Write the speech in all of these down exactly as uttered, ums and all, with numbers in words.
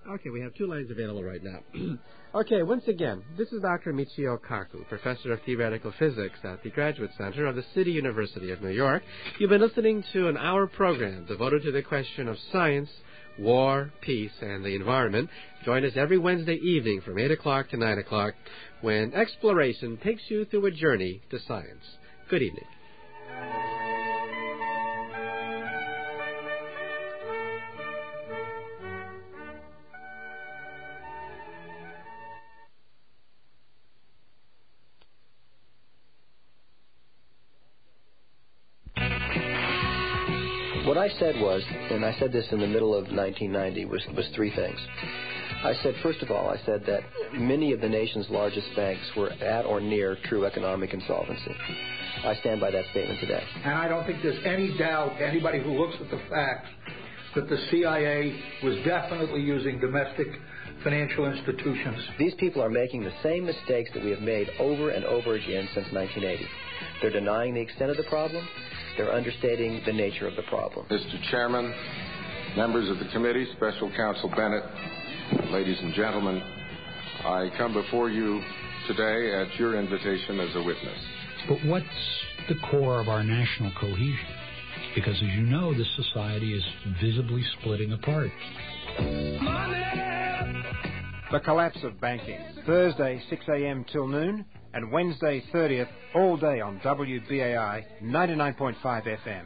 Okay, we have two lines available right now. Okay, once again, this is Doctor Michio Kaku, Professor of Theoretical Physics at the Graduate Center of the City University of New York. You've been listening to an hour program devoted to the question of science, war, peace, and the environment. Join us every Wednesday evening from eight o'clock to nine o'clock when exploration takes you through a journey to science. Good evening. What I said was, and I said this in the middle of nineteen ninety, was, was three things. I said, first of all, I said that many of the nation's largest banks were at or near true economic insolvency. I stand by that statement today. And I don't think there's any doubt to anybody who looks at the facts that the C I A was definitely using domestic financial institutions. These people are making the same mistakes that we have made over and over again since nineteen eighty. They're denying the extent of the problem. They're understating the nature of the problem. Mister Chairman, members of the committee, Special Counsel Bennett, ladies and gentlemen, I come before you today at your invitation as a witness. But what's the core of our national cohesion? Because, as you know, this society is visibly splitting apart. The collapse of banking. Thursday, six a.m. till noon, and Wednesday, thirtieth, all day on W B A I ninety-nine point five F M.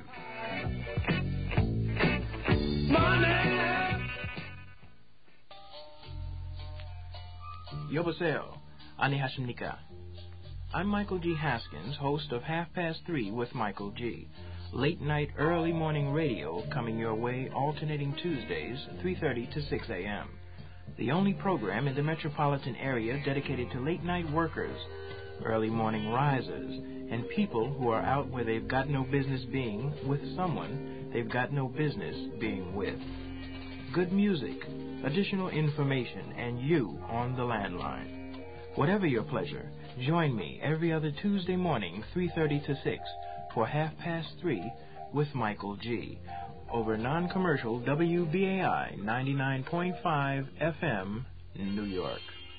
Yoboseo, Ani Hashimnika. I'm Michael G. Haskins, host of Half Past Three with Michael G. Late night, early morning radio coming your way alternating Tuesdays, three thirty to six a.m. The only program in the metropolitan area dedicated to late night workers, early morning risers, and people who are out where they've got no business being with someone they've got no business being with. Good music, additional information, and you on the landline. Whatever your pleasure, join me every other Tuesday morning, three thirty to six, for Half Past Three with Michael G. over non-commercial W B A I ninety-nine point five F M, New York.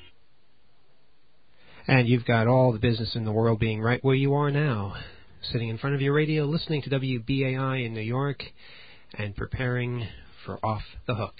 And you've got all the business in the world being right where you are now, sitting in front of your radio, listening to W B A I in New York, and preparing for Off the Hook.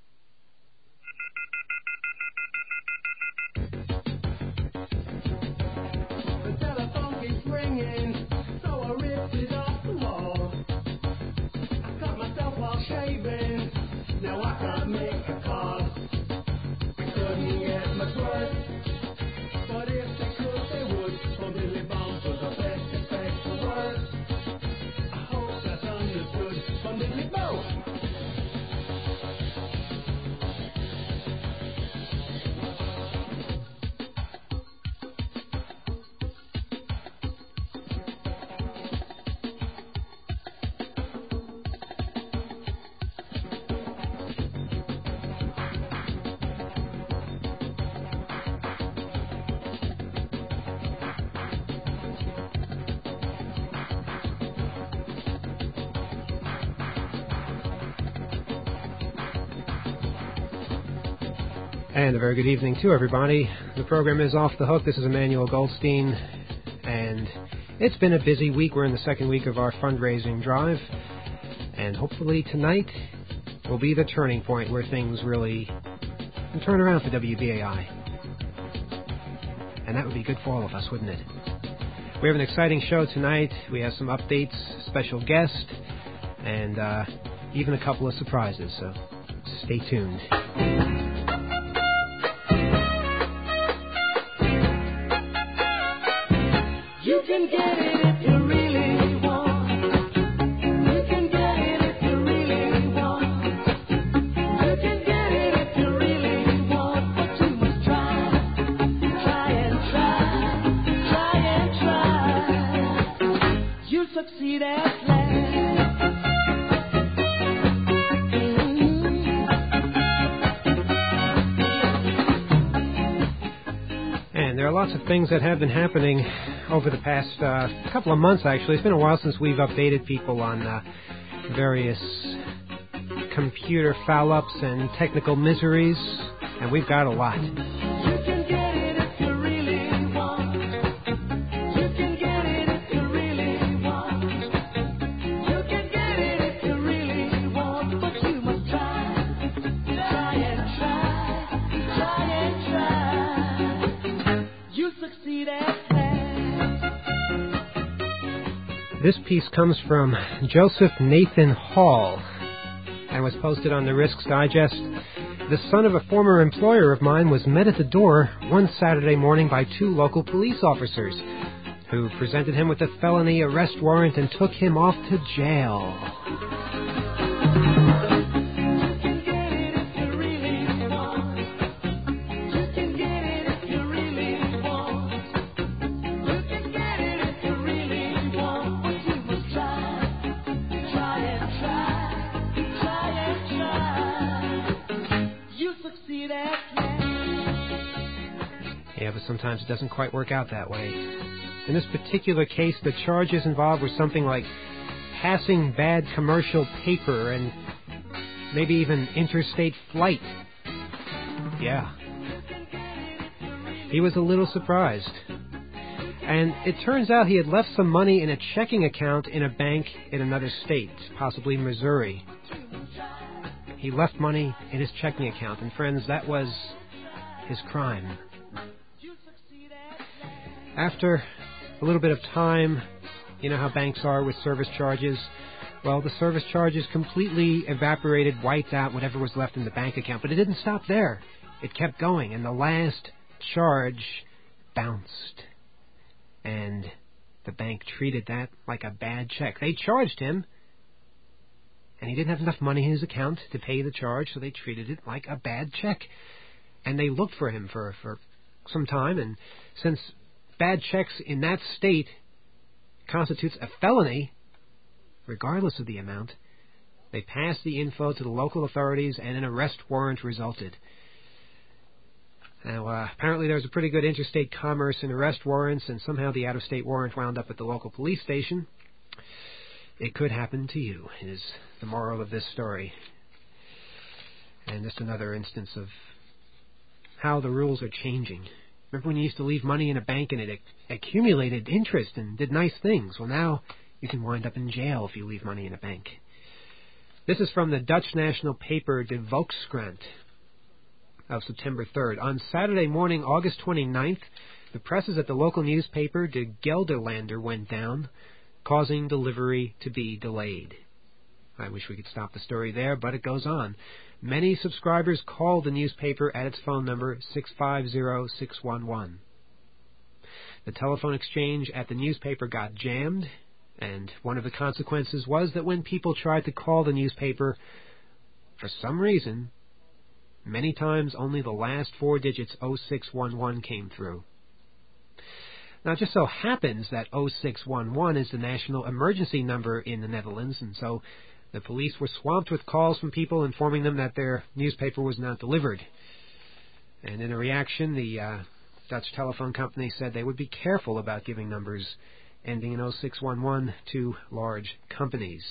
And a very good evening to everybody. The program is Off the Hook. This is Emmanuel Goldstein, and it's been a busy week. We're in the second week of our fundraising drive, and hopefully tonight will be the turning point where things really turn around for W B A I. And that would be good for all of us, wouldn't it? We have an exciting show tonight. We have some updates, special guest, and uh, even a couple of surprises, so stay tuned. Lots of things that have been happening over the past uh, couple of months, actually. It's been a while since we've updated people on uh, various computer foul-ups and technical miseries, and we've got a lot. This piece comes from Joseph Nathan Hall and was posted on the Risks Digest. The son of a former employer of mine was met at the door one Saturday morning by two local police officers who presented him with a felony arrest warrant and took him off to jail. Sometimes it doesn't quite work out that way. In this particular case, the charges involved were something like passing bad commercial paper and maybe even interstate flight. Yeah. He was a little surprised. And it turns out he had left some money in a checking account in a bank in another state, possibly Missouri. He left money in his checking account, and friends, that was his crime. After a little bit of time, you know how banks are with service charges. Well, the service charges completely evaporated, wiped out whatever was left in the bank account. But it didn't stop there. It kept going, and the last charge bounced. And the bank treated that like a bad check. They charged him, and he didn't have enough money in his account to pay the charge, so they treated it like a bad check. And they looked for him for, for some time, and since bad checks in that state constitutes a felony, regardless of the amount, they passed the info to the local authorities and an arrest warrant resulted. Now, uh, apparently there was a pretty good interstate commerce in arrest warrants, and somehow the out-of-state warrant wound up at the local police station. It could happen to you, is the moral of this story. And just another instance of how the rules are changing. Remember when you used to leave money in a bank and it ac- accumulated interest and did nice things? Well, now you can wind up in jail if you leave money in a bank. This is from the Dutch national paper De Volkskrant of September third. On Saturday morning, August twenty-ninth, the presses at the local newspaper De Gelderlander went down, causing delivery to be delayed. I wish we could stop the story there, but it goes on. Many subscribers called the newspaper at its phone number six five zero, six one one. The telephone exchange at the newspaper got jammed, and one of the consequences was that when people tried to call the newspaper, for some reason, many times only the last four digits oh six one one came through. Now, it just so happens that oh six one one is the national emergency number in the Netherlands, and so the police were swamped with calls from people informing them that their newspaper was not delivered. And in a reaction, the uh, Dutch telephone company said they would be careful about giving numbers ending in oh six one one to large companies.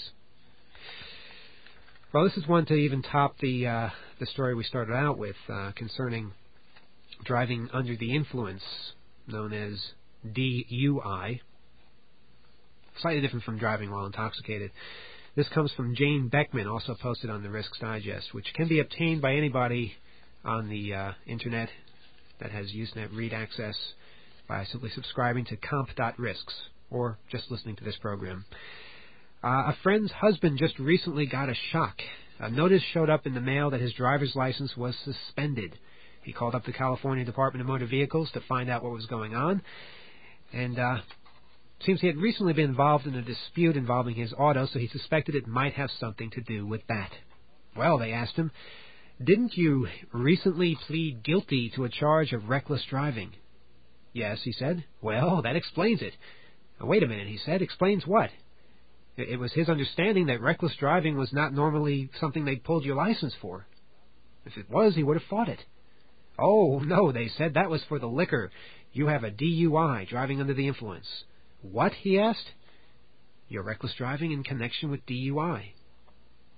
Well, this is one to even top the uh, the story we started out with uh, concerning driving under the influence, known as D U I. Slightly different from driving while intoxicated. This comes from Jane Beckman, also posted on the Risks Digest, which can be obtained by anybody on the uh, Internet that has Usenet read access by simply subscribing to comp dot risks or just listening to this program. Uh, a friend's husband just recently got a shock. A notice showed up in the mail that his driver's license was suspended. He called up the California Department of Motor Vehicles to find out what was going on, and uh, seems he had recently been involved in a dispute involving his auto, so he suspected it might have something to do with that. Well, they asked him, didn't you recently plead guilty to a charge of reckless driving? Yes, he said. Well, that explains it. Wait a minute, he said. Explains what? It was his understanding that reckless driving was not normally something they'd pulled your license for. If it was, he would have fought it. Oh, no, they said, that was for the liquor. You have a D U I, driving under the influence. What, he asked? You're reckless driving in connection with D U I.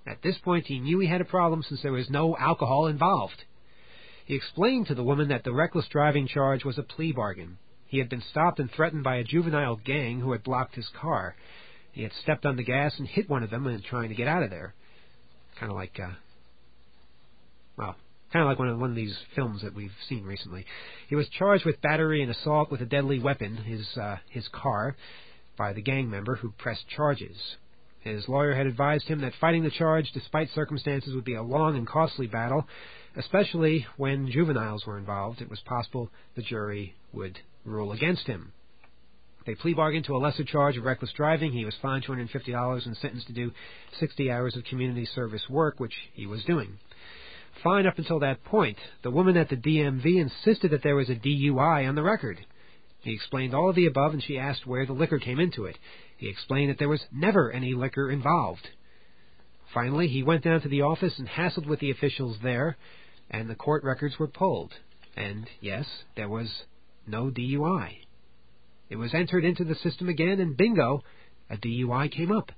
At this point, he knew he had a problem since there was no alcohol involved. He explained to the woman that the reckless driving charge was a plea bargain. He had been stopped and threatened by a juvenile gang who had blocked his car. He had stepped on the gas and hit one of them and trying to get out of there. Kind of like, uh, well, kind of like one of, one of these films that we've seen recently. He was charged with battery and assault with a deadly weapon, his, uh, his car, by the gang member who pressed charges. His lawyer had advised him that fighting the charge, despite circumstances, would be a long and costly battle, especially when juveniles were involved. It was possible the jury would rule against him. They plea bargained to a lesser charge of reckless driving. He was fined two hundred fifty dollars and sentenced to do sixty hours of community service work, which he was doing. Fine up until that point. The woman at the D M V insisted that there was a D U I on the record. He explained all of the above, and she asked where the liquor came into it. He explained that there was never any liquor involved. Finally, he went down to the office and hassled with the officials there, and the court records were pulled. And, yes, there was no D U I. It was entered into the system again, and bingo, a D U I came up.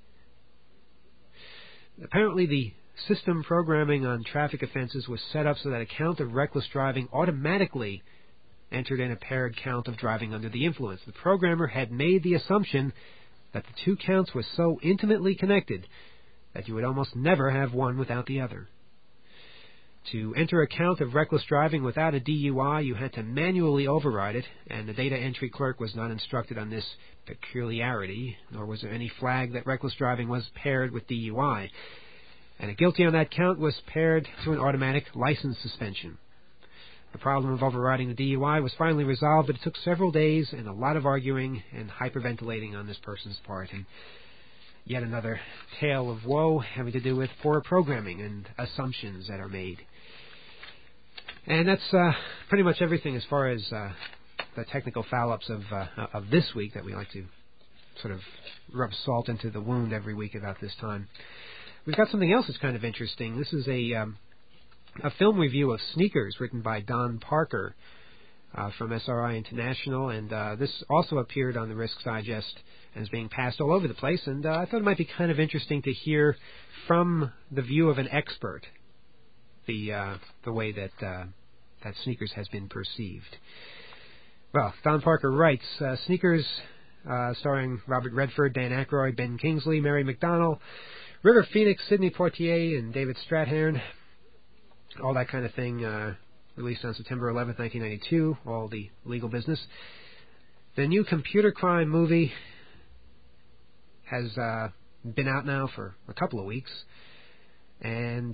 Apparently, the system programming on traffic offenses was set up so that a count of reckless driving automatically entered in a paired count of driving under the influence. The programmer had made the assumption that the two counts were so intimately connected that you would almost never have one without the other. To enter a count of reckless driving without a D U I, you had to manually override it, and the data entry clerk was not instructed on this peculiarity, nor was there any flag that reckless driving was paired with D U I. And a guilty on that count was paired to an automatic license suspension. The problem of overriding the D U I was finally resolved, but it took several days and a lot of arguing and hyperventilating on this person's part. And yet another tale of woe having to do with poor programming and assumptions that are made. And that's uh, pretty much everything as far as uh, the technical foul-ups of, uh, of this week that we like to sort of rub salt into the wound every week about this time. We've got something else that's kind of interesting. This is a... Um, A film review of Sneakers written by Don Parker uh, from S R I International, and uh, this also appeared on the Risks Digest and is being passed all over the place, and uh, I thought it might be kind of interesting to hear from the view of an expert the uh, the way that uh, that Sneakers has been perceived. Well, Don Parker writes, uh, Sneakers, uh, starring Robert Redford, Dan Aykroyd, Ben Kingsley, Mary McDonnell, River Phoenix, Sidney Poitier, and David Strathairn, all that kind of thing, uh, released on September eleventh, nineteen ninety-two, all the legal business. The new computer crime movie has uh, been out now for a couple of weeks, and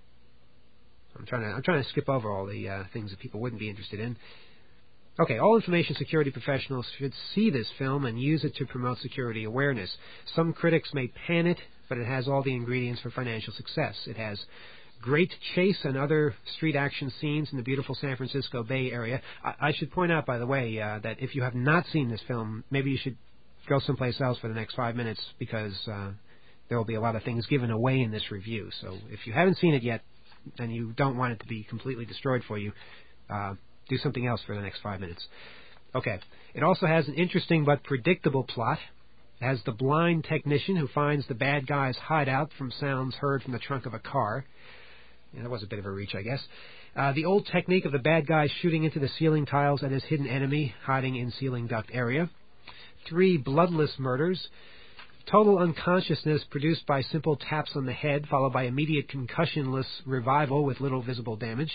I'm trying to I'm trying to skip over all the uh, things that people wouldn't be interested in. Okay, all information security professionals should see this film and use it to promote security awareness. Some critics may pan it, but it has all the ingredients for financial success. It has great chase and other street action scenes in the beautiful San Francisco Bay Area. I, I should point out, by the way, uh, that if you have not seen this film, maybe you should go someplace else for the next five minutes because uh, there will be a lot of things given away in this review. So if you haven't seen it yet and you don't want it to be completely destroyed for you, uh, do something else for the next five minutes. Okay. It also has an interesting but predictable plot. It has the blind technician who finds the bad guy's hideout from sounds heard from the trunk of a car. Yeah, that was a bit of a reach, I guess. Uh, the old technique of the bad guy shooting into the ceiling tiles at his hidden enemy, hiding in ceiling duct area. Three bloodless murders. Total unconsciousness produced by simple taps on the head, followed by immediate concussionless revival with little visible damage.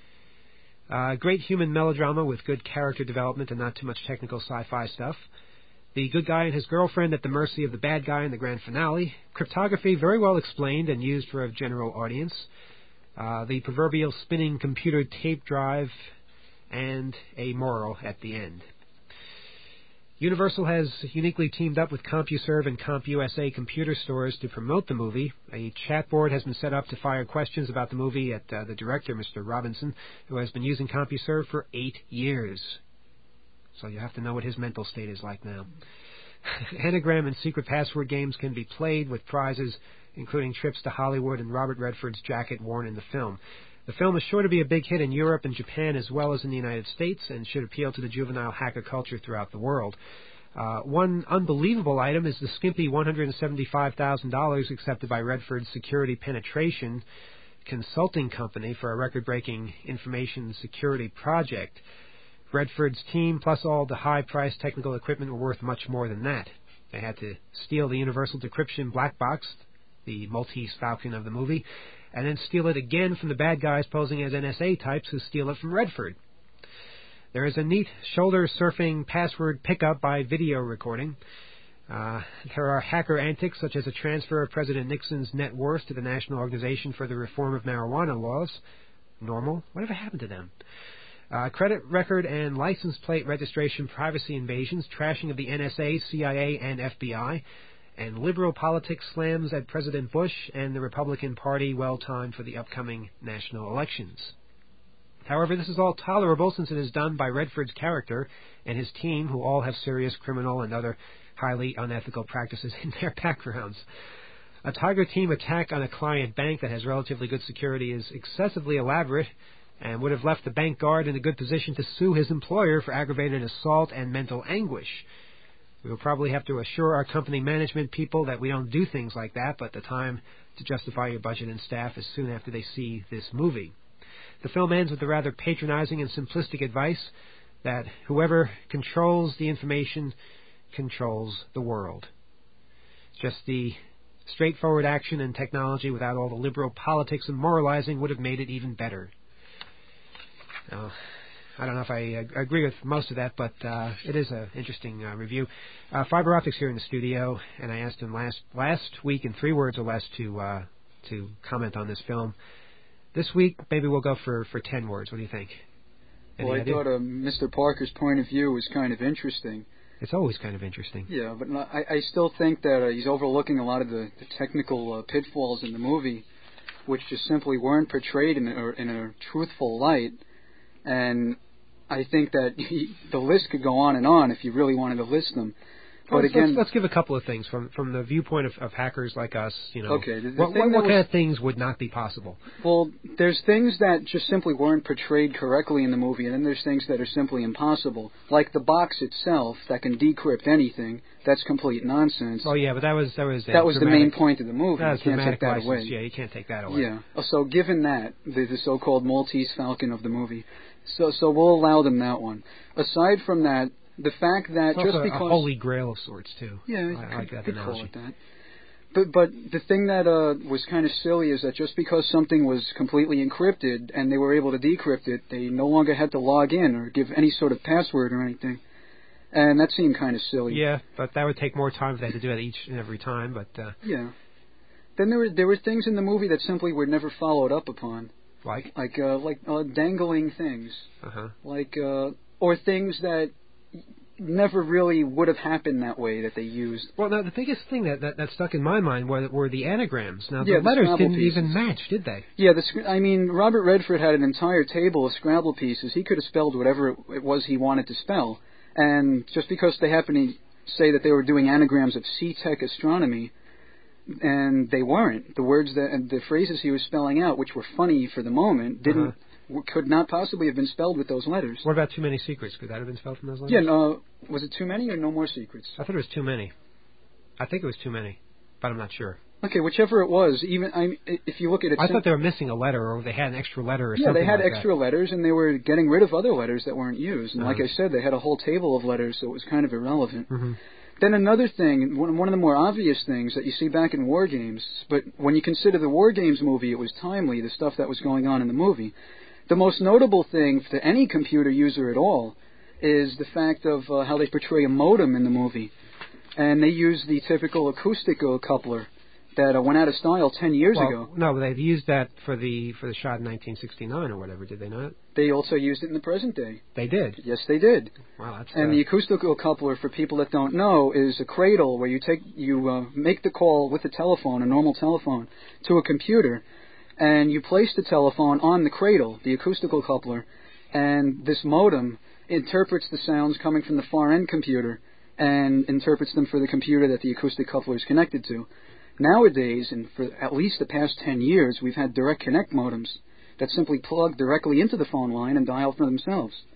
Uh, great human melodrama with good character development and not too much technical sci-fi stuff. The good guy and his girlfriend at the mercy of the bad guy in the grand finale. Cryptography very well explained and used for a general audience. Uh, the proverbial spinning computer tape drive, and a moral at the end. Universal has uniquely teamed up with CompuServe and CompUSA computer stores to promote the movie. A chat board has been set up to fire questions about the movie at uh, the director, Mister Robinson, who has been using CompuServe for eight years. So you have to know what his mental state is like now. Anagram and secret password games can be played with prizes, including trips to Hollywood and Robert Redford's jacket worn in the film. The film is sure to be a big hit in Europe and Japan as well as in the United States and should appeal to the juvenile hacker culture throughout the world. Uh, one unbelievable item is the skimpy one hundred seventy-five thousand dollars accepted by Redford's Security Penetration Consulting Company for a record-breaking information security project. Redford's team, plus all the high-priced technical equipment, were worth much more than that. They had to steal the Universal Decryption Black Box, the Maltese Falcon of the movie, and then steal it again from the bad guys posing as N S A types who steal it from Redford. There is a neat shoulder-surfing password pickup by video recording. Uh, there are hacker antics such as a transfer of President Nixon's net worth to the National Organization for the Reform of Marijuana Laws. Normal. Whatever happened to them? Uh, credit record and license plate registration privacy invasions, trashing of the N S A, C I A, and F B I, and liberal politics slams at President Bush and the Republican Party, well timed for the upcoming national elections. However, this is all tolerable since it is done by Redford's character and his team, who all have serious criminal and other highly unethical practices in their backgrounds. A Tiger Team attack on a client bank that has relatively good security is excessively elaborate and would have left the bank guard in a good position to sue his employer for aggravated assault and mental anguish. We will probably have to assure our company management people that we don't do things like that, but the time to justify your budget and staff is soon after they see this movie. The film ends with the rather patronizing and simplistic advice that whoever controls the information controls the world. Just the straightforward action and technology without all the liberal politics and moralizing would have made it even better. Now, I don't know if I uh, agree with most of that, but uh, it is an interesting uh, review. Uh, Fiber Optics here in the studio, and I asked him last last week in three words or less to uh, to comment on this film. This week, maybe we'll go for, for ten words. What do you think? Any well, I idea? thought uh, Mister Parker's point of view was kind of interesting. It's always kind of interesting. Yeah, but I, I still think that uh, he's overlooking a lot of the, the technical uh, pitfalls in the movie, which just simply weren't portrayed in a, in a truthful light. And I think that he, the list could go on and on if you really wanted to list them. But well, again, let's, let's give a couple of things from from the viewpoint of, of hackers like us. You know, okay, the, the what, what, what was, kind of things would not be possible? Well, there's things that just simply weren't portrayed correctly in the movie, and then there's things that are simply impossible, like the box itself that can decrypt anything. That's complete nonsense. Oh yeah, but that was that was that was dramatic, the main point of the movie. That was you can't take that license. away. Yeah, you can't take that away. Yeah. So given that, the, the so-called Maltese Falcon of the movie, so so we'll allow them that one. Aside from that. The fact that it's just also because a holy grail of sorts too. Yeah, I, I like that could analogy. call it that. But but the thing that uh, was kind of silly is that just because something was completely encrypted and they were able to decrypt it, they no longer had to log in or give any sort of password or anything, and that seemed kind of silly. Yeah, but that would take more time if they had to do that each and every time. But uh, yeah, then there were there were things in the movie that simply were never followed up upon, like like uh, like uh, dangling things, uh-huh. like uh, or things that never really would have happened that way that they used. Well, now, the biggest thing that, that, that stuck in my mind were, were the anagrams. Now, yeah, the letters the didn't pieces. even match, did they? Yeah, the, I mean, Robert Redford had an entire table of Scrabble pieces. He could have spelled whatever it was he wanted to spell. And just because they happened to say that they were doing anagrams of C-Tech astronomy, and they weren't. The words that, and the phrases he was spelling out, which were funny for the moment, didn't... Uh-huh. could not possibly have been spelled with those letters. What about Too Many Secrets? Could that have been spelled from those letters? Yeah, no. Was it Too Many or No More Secrets? I thought it was Too Many. I think it was Too Many, but I'm not sure. Okay, whichever it was, even I, if you look at it... I thought they were missing a letter, or they had an extra letter or yeah, something they had like extra that. letters, and they were getting rid of other letters that weren't used. And uh-huh. like I said, they had a whole table of letters, so it was kind of irrelevant. Mm-hmm. Then another thing, one, one of the more obvious things that you see back in War Games, but when you consider the War Games movie, it was timely, the stuff that was going on in the movie. The most notable thing to any computer user at all is the fact of uh, how they portray a modem in the movie. And they use the typical acoustical coupler that uh, went out of style ten years well, ago. No, but they've used that for the for the shot in nineteen sixty-nine or whatever, did they not? They also used it in the present day. They did? Yes, they did. Wow, that's... And uh, the acoustical coupler, for people that don't know, is a cradle where you take you uh, make the call with a telephone, a normal telephone, to a computer, and you place the telephone on the cradle, the acoustical coupler, and this modem interprets the sounds coming from the far end computer and interprets them for the computer that the acoustic coupler is connected to. Nowadays, and for at least the past ten years, we've had direct connect modems that simply plug directly into the phone line and dial for themselves.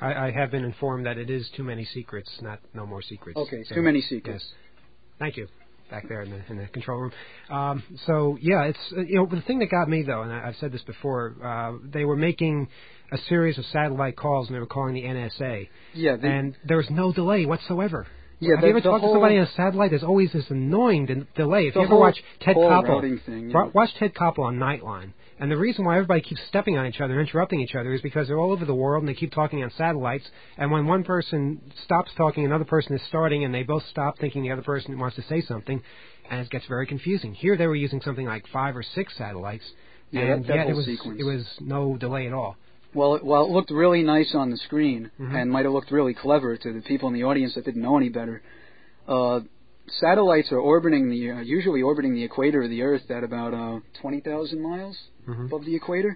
I, I have been informed that it is Too Many Secrets, not No More Secrets. Okay, so, Too Many Secrets. Yes. Thank you. Back there in the, in the control room. Um, so, yeah, it's, uh, you know, the thing that got me, though, and I, I've said this before, uh, they were making a series of satellite calls, and they were calling the N S A. Yeah. They, and there was no delay whatsoever. Yeah, Have the, you ever the talked whole, to somebody on a satellite? There's always this annoying de- delay. If the you ever whole watch Ted call Koppel, routing thing, yeah. watch Ted Koppel on Nightline. And the reason why everybody keeps stepping on each other, interrupting each other, is because they're all over the world and they keep talking on satellites. And when one person stops talking, another person is starting, and they both stop thinking the other person wants to say something, and it gets very confusing. Here they were using something like five or six satellites, yeah, and that, that yet whole it was sequence. it was no delay at all. Well, it, while it looked really nice on the screen Mm-hmm. and might have looked really clever to the people in the audience that didn't know any better, uh, satellites are orbiting the uh, usually orbiting the equator of the Earth at about uh, twenty thousand miles mm-hmm. above the equator,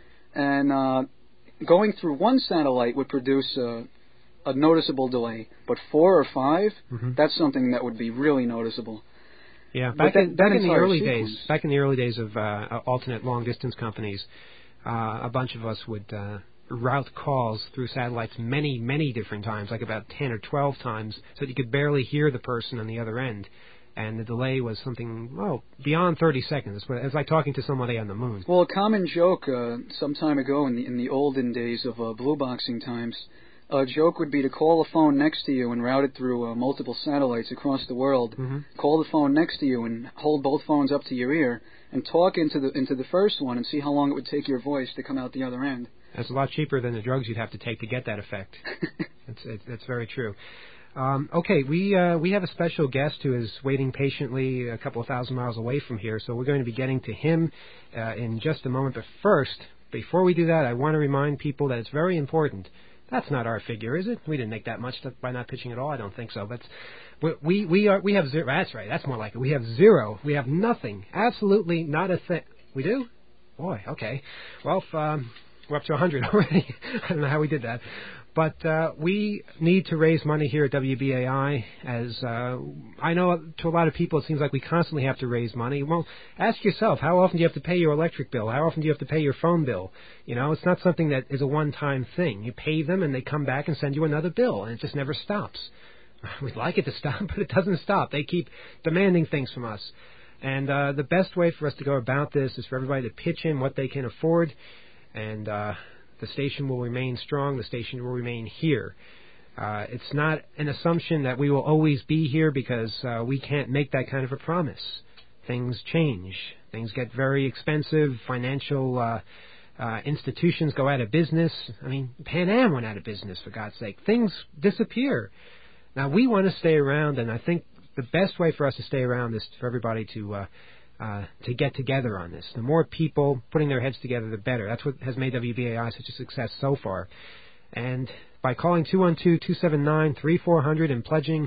and uh, going through one satellite would produce uh, a noticeable delay, but four or five, mm-hmm. that's something that would be really noticeable. Yeah, But back that, in back that in the entire early sequence. days, back in the early days of uh, alternate long distance companies, uh, a bunch of us would uh, route calls through satellites many, many different times, like about ten or twelve times, so that you could barely hear the person on the other end. And the delay was something, well, beyond thirty seconds. It was like talking to somebody on the moon. Well, a common joke uh, some time ago in the in the olden days of uh, blue boxing times, a joke would be to call a phone next to you and route it through uh, multiple satellites across the world. Mm-hmm. Call the phone next to you and hold both phones up to your ear and talk into the into the first one and see how long it would take your voice to come out the other end. That's a lot cheaper than the drugs you'd have to take to get that effect. It's, it's, it's very true. Um, okay, we uh, we have a special guest who is waiting patiently a couple of thousand miles away from here, so we're going to be getting to him uh, in just a moment. But first, before we do that, I want to remind people that it's very important. That's not our figure, is it? We didn't make that much by not pitching at all. I don't think so. But we we are we have zero. That's right. That's more like it. We have zero. We have nothing. Absolutely not a thing. We do? Boy. Okay. Well, if, um, we're up to one hundred already. I don't know how we did that. But uh, we need to raise money here at W B A I. As uh, I know to a lot of people, it seems like we constantly have to raise money. Well, ask yourself, how often do you have to pay your electric bill? How often do you have to pay your phone bill? You know, it's not something that is a one-time thing. You pay them, and they come back and send you another bill, and it just never stops. We'd like it to stop, but it doesn't stop. They keep demanding things from us. And uh, the best way for us to go about this is for everybody to pitch in what they can afford, and uh, the station will remain strong. The station will remain here. Uh, it's not an assumption that we will always be here, because uh, we can't make that kind of a promise. Things change. Things get very expensive. Financial uh, uh, institutions go out of business. I mean, Pan Am went out of business, for God's sake. Things disappear. Now, we want to stay around, and I think the best way for us to stay around is for everybody to uh, uh, to get together on this. The more people putting their heads together, the better. That's what has made W B A I such a success so far. And by calling two one two, two seven nine, three four zero zero and pledging,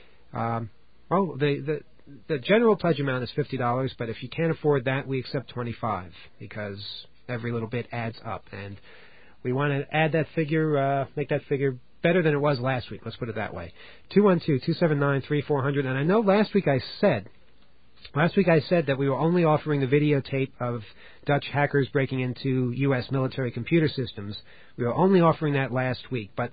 um, well, the, the the general pledge amount is fifty dollars, but if you can't afford that, we accept twenty-five dollars, because every little bit adds up. And we want to add that figure, uh, make that figure better than it was last week. Let's put it that way. two one two, two seven nine, three four zero zero. And I know last week I said, last week I said that we were only offering the videotape of Dutch hackers breaking into U S military computer systems. We were only offering that last week. But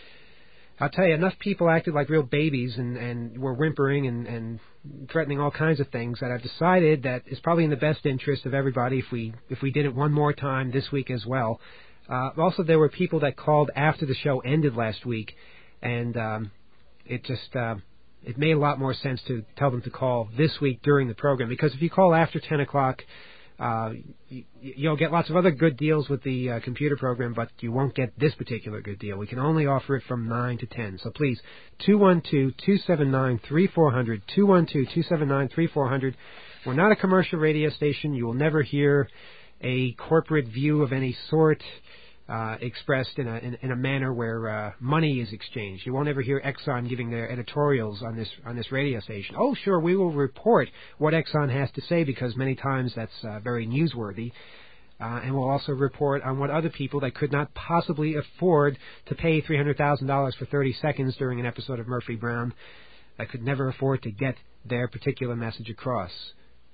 I'll tell you, enough people acted like real babies and, and were whimpering and, and threatening all kinds of things that I've decided that it's probably in the best interest of everybody if we if we did it one more time this week as well. Uh, also, there were people that called after the show ended last week, and um, it just uh, it made a lot more sense to tell them to call this week during the program, because if you call after ten o'clock, uh, you, you'll get lots of other good deals with the uh, computer program, but you won't get this particular good deal. We can only offer it from nine to ten. So please, two one two, two seven nine, three four zero zero, two one two, two seven nine, three four zero zero. We're not a commercial radio station. You will never hear a corporate view of any sort uh, expressed in a in, in a manner where uh, money is exchanged. You won't ever hear Exxon giving their editorials on this on this radio station. Oh, sure, we will report what Exxon has to say, because many times that's uh, very newsworthy. Uh, and we'll also report on what other people that could not possibly afford to pay three hundred thousand dollars for thirty seconds during an episode of Murphy Brown, that could never afford to get their particular message across.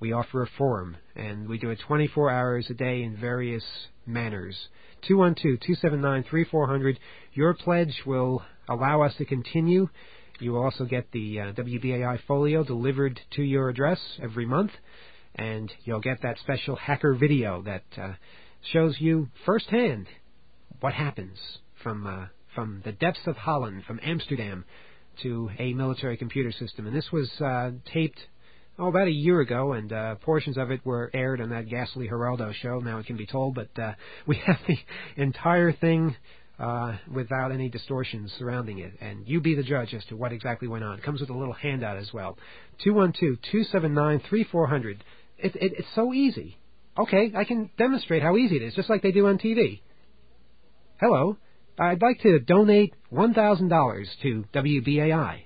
we offer a forum, and we do it twenty-four hours a day in various manners. two one two, two seven nine, three four zero zero. Your pledge will allow us to continue. You will also get the uh, W B A I folio delivered to your address every month, and you'll get that special hacker video that uh, shows you firsthand what happens from uh, from the depths of Holland, from Amsterdam, to a military computer system. And this was uh, taped oh, about a year ago, and uh, portions of it were aired on that ghastly Geraldo show, now it can be told, but uh, we have the entire thing uh, without any distortions surrounding it, and you be the judge as to what exactly went on. It comes with a little handout as well. two one two, two seven nine, three four zero zero. It, it, it's so easy. Okay, I can demonstrate how easy it is, just like they do on T V. Hello, I'd like to donate one thousand dollars to W B A I.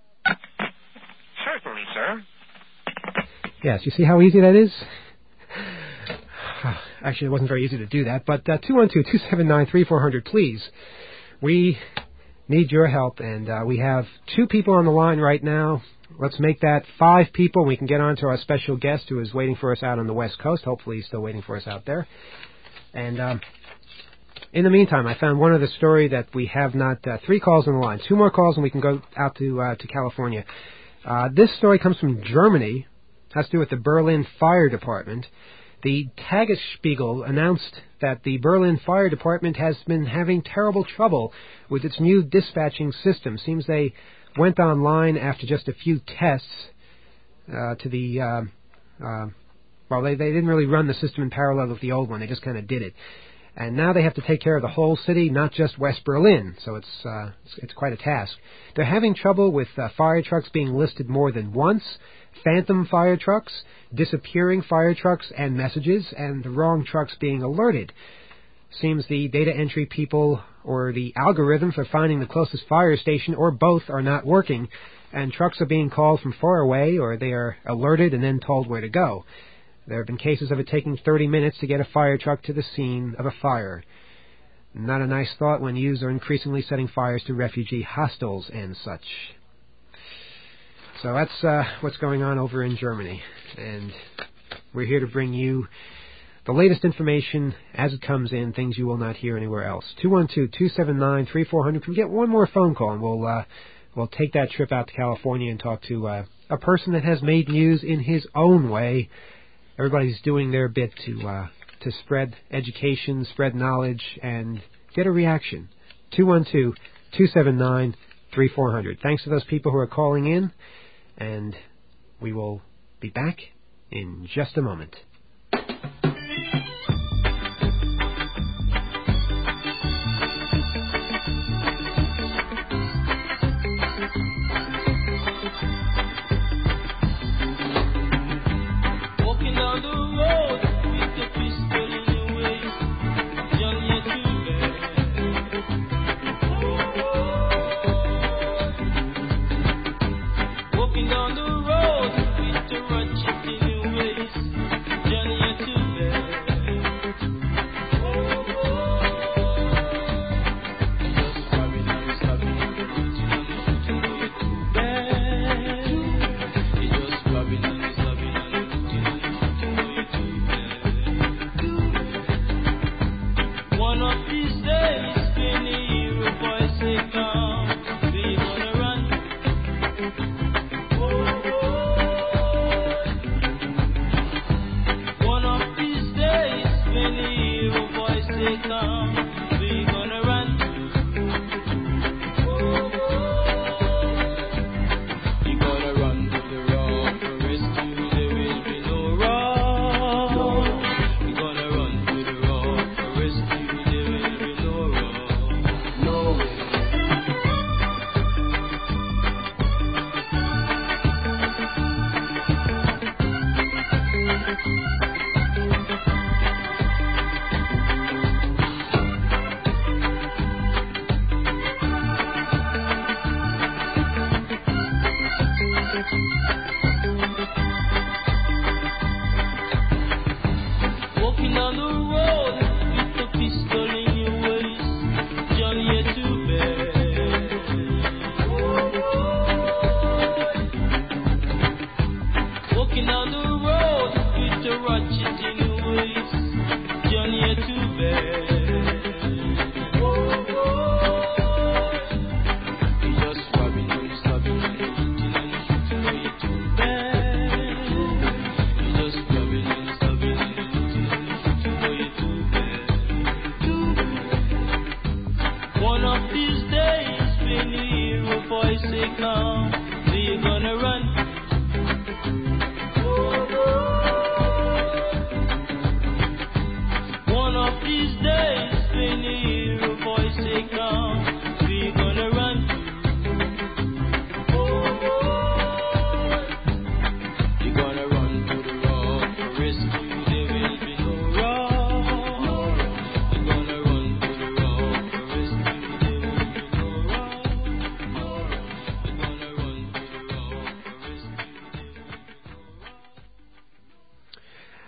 Certainly, sir. Yes, you see how easy that is? Actually, it wasn't very easy to do that, but uh, two one two, two seven nine, three four zero zero, please. We need your help, and uh, we have two people on the line right now. Let's make that five people. We can get on to our special guest who is waiting for us out on the West Coast. Hopefully he's still waiting for us out there. And um, in the meantime, I found one other story that we have not... Uh, three calls on the line. Two more calls and we can go out to uh, to California. Uh, this story comes from Germany. It has to do with the Berlin Fire Department. The Tagesspiegel announced that the Berlin Fire Department has been having terrible trouble with its new dispatching system. Seems they went online after just a few tests uh, to the... Uh, uh, well, they, they didn't really run the system in parallel with the old one. They just kind of did it. And now they have to take care of the whole city, not just West Berlin. So it's uh, it's, it's quite a task. They're having trouble with uh, fire trucks being listed more than once, phantom fire trucks, disappearing fire trucks and messages, and the wrong trucks being alerted. Seems the data entry people or the algorithm for finding the closest fire station or both are not working, and trucks are being called from far away, or they are alerted and then told where to go. There have been cases of it taking thirty minutes to get a fire truck to the scene of a fire. Not a nice thought when youths are increasingly setting fires to refugee hostels and such. So that's uh, what's going on over in Germany. And we're here to bring you the latest information as it comes in, things you will not hear anywhere else. two one two, two seven nine, three four zero zero. Can we get one more phone call, and we'll, uh, we'll take that trip out to California and talk to uh, a person that has made news in his own way. Everybody's doing their bit to uh, to spread education, spread knowledge, and get a reaction. two one two, two seven nine, three four zero zero. Thanks to those people who are calling in, and we will be back in just a moment. Walking down the road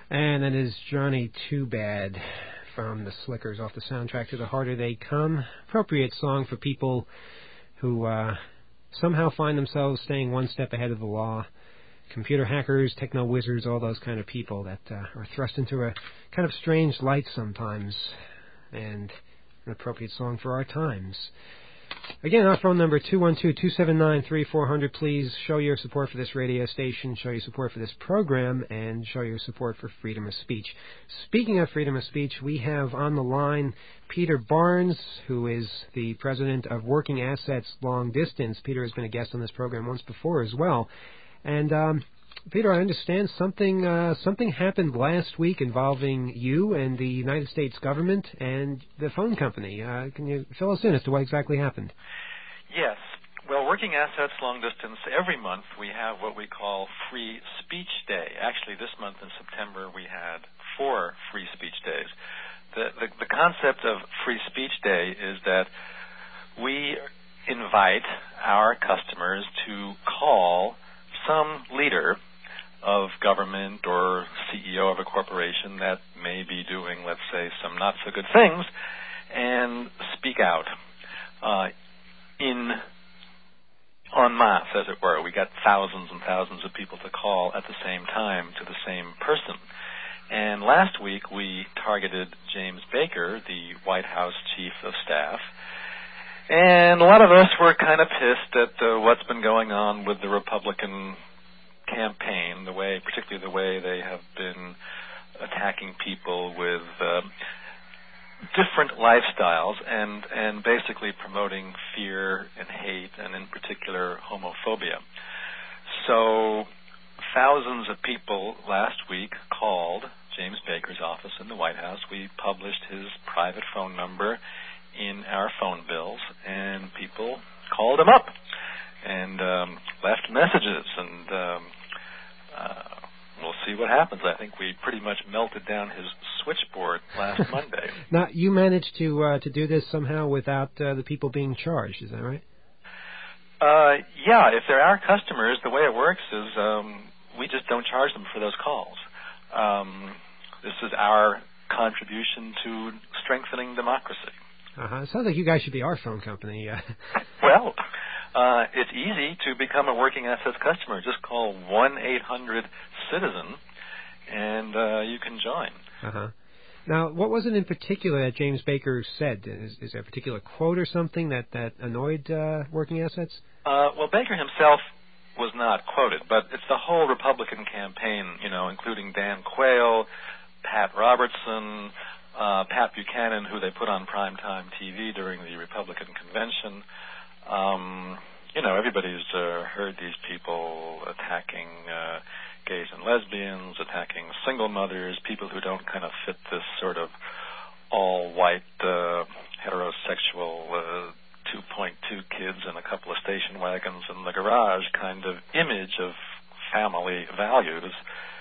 And that is Johnny Too Bad from the Slickers off the soundtrack to The Harder They Come. Appropriate song for people who uh, somehow find themselves staying one step ahead of the law. Computer hackers, techno wizards, all those kind of people that uh, are thrust into a kind of strange light sometimes. And an appropriate song for our times. Again, our phone number, two one two, two seven nine, three four zero zero. Please show your support for this radio station, show your support for this program, and show your support for freedom of speech. Speaking of freedom of speech, we have on the line Peter Barnes, who is the president of Working Assets Long Distance. Peter has been a guest on this program once before as well. And um, Peter, I understand something uh, something happened last week involving you and the United States government and the phone company. Uh, can you fill us in as to what exactly happened? Yes. Well, Working Assets Long Distance, every month we have what we call Free Speech Day. Actually, this month in September we had four Free Speech Days. The, the, the concept of Free Speech Day is that we invite our customers to call some leader of government or C E O of a corporation that may be doing, let's say, some not-so-good things, and speak out uh, in en masse, as it were. We got thousands and thousands of people to call at the same time to the same person. And last week we targeted James Baker, the White House Chief of Staff, and a lot of us were kind of pissed at uh, what's been going on with the Republican campaign, the way, particularly the way they have been attacking people with uh, different lifestyles and, and basically promoting fear and hate and in particular homophobia. So thousands of people last week called James Baker's office in the White House. We published his private phone number in our phone bills, and people called him up and um, left messages, and um, uh, we'll see what happens. I think we pretty much melted down his switchboard last Monday. Now, you managed to uh, to do this somehow without uh, the people being charged, is that right? Uh, yeah, if they're our customers, the way it works is um, we just don't charge them for those calls. Um, this is our contribution to strengthening democracy. Uh-huh. It sounds like you guys should be our phone company. Well, uh, it's easy to become a Working Assets customer. Just call one eight hundred citizen, and uh, you can join. Uh-huh. Now, what was it in particular that James Baker said? Is, is there a particular quote or something that, that annoyed uh, Working Assets? Uh, well, Baker himself was not quoted, but it's the whole Republican campaign, you know, including Dan Quayle, Pat Robertson, Uh, Pat Buchanan, who they put on primetime T V during the Republican convention. Um, you know, everybody's uh, heard these people attacking uh, gays and lesbians, attacking single mothers, people who don't kind of fit this sort of all-white, uh, heterosexual uh, two point two kids and a couple of station wagons in the garage kind of image of family values.